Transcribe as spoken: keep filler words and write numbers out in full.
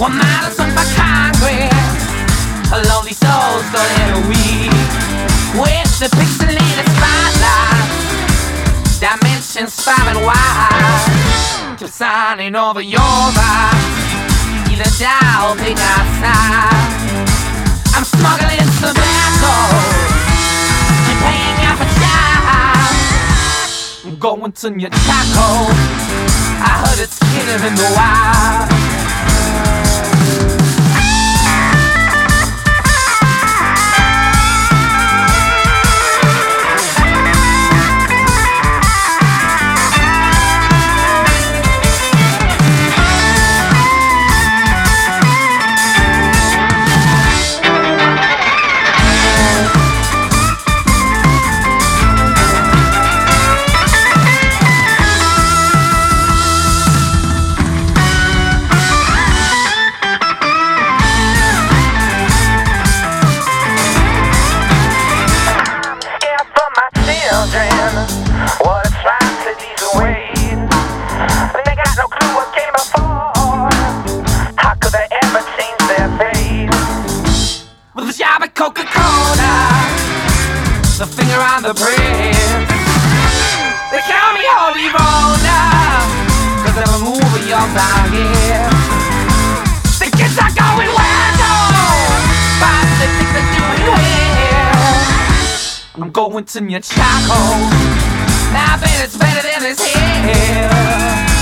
One mile of sun for Congress, lonely souls gonna hit a weed with the pixelated spotlight, dimensions five and wide. Keep signing over your life, either die or pick our side. I'm smuggling tobacco and paying out for child. I'm going to your Chaco, I heard it's killer in the wild. What it's like to these ways, they got no clue what came before. How could they ever change their fate? With a job at Coca-Cola, the finger on the breast, they call me Holy Roller, cause I'm a movie of my head. The kids are going wild, but they think they're doing well. I'm going to your Chaco, I bet it's better than this here.